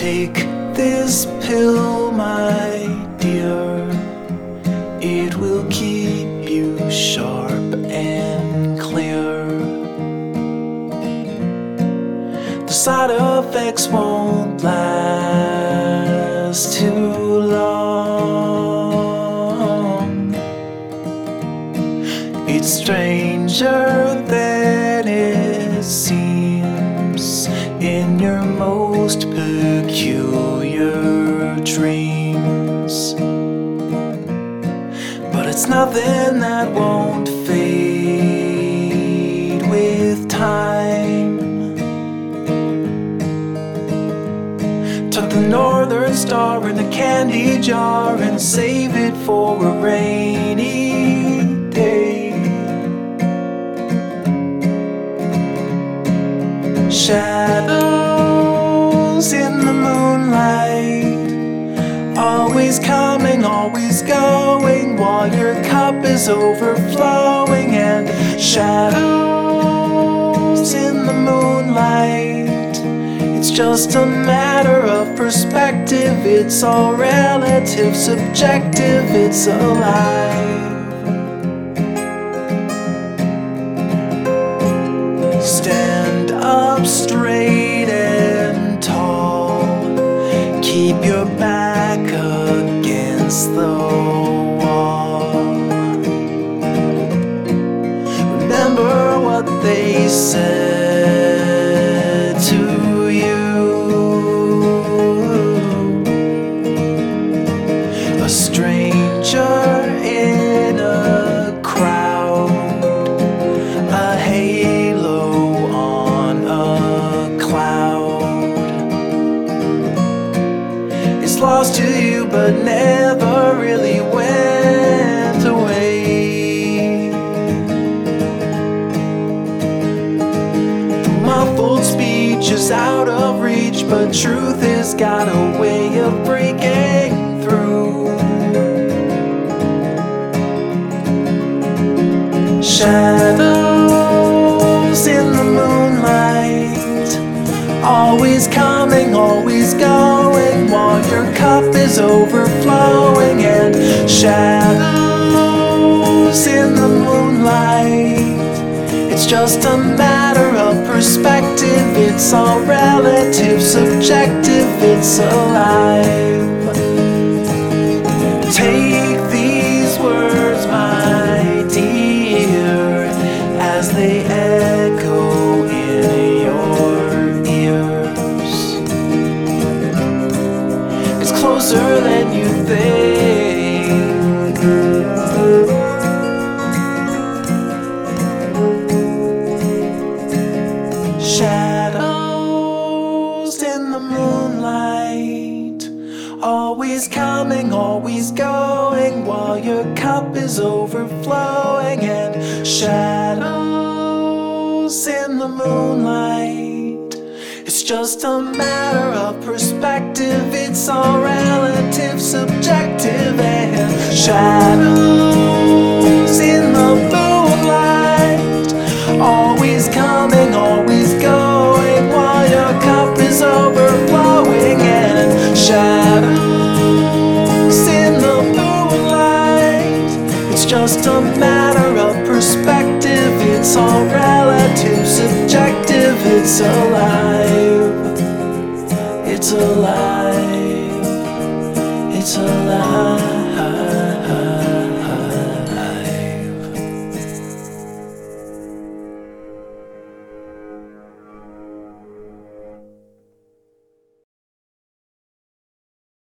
Take this pill, my dear. It will keep you sharp and clear. The side effects won't last too long. It's stranger than it seems in your most peculiar dreams. But it's nothing that won't fade with time. Tuck the Northern Star in a candy jar and save it for a rainy day. Shadows in the moonlight, always coming, always going, while your cup is overflowing. And shadows in the moonlight, it's just a matter of perspective. It's all relative, subjective, it's alive. Stand up straight and tall, keep your back against the wall. Remember what they said to you. A stranger in a crowd, a halo on a cloud. It's lost to you but never really went away. The muffled speech is out of reach, but truth has got a way of breaking through. Shadows in the moonlight, always coming, always going, while your cup is overflowing. And shadows in the moonlight, it's just a matter of perspective. It's all relative, subjective, it's alive. Take these words, my dear, as they echo in your ears. It's closer than you think. Shadows in the moonlight, always coming, always going, while your cup is overflowing. And shadows in the moonlight, it's just a matter of perspective. It's all relative, subjective. And shadows in the moonlight, always coming, always going, while your cup is overflowing. And shadows in the moonlight, it's just a matter of perspective. It's all relative, subjective, it's alive. It's alive. It's alive.